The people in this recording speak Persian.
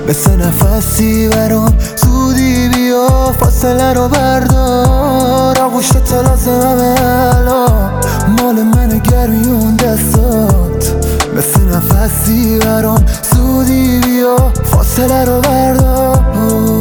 مثل نفسی برام زودی بیا فاصله رو بردار آغوشت لازمه الان مال من گرمی اون دستات مثل نفسی برام زودی بیا فاصله رو بردار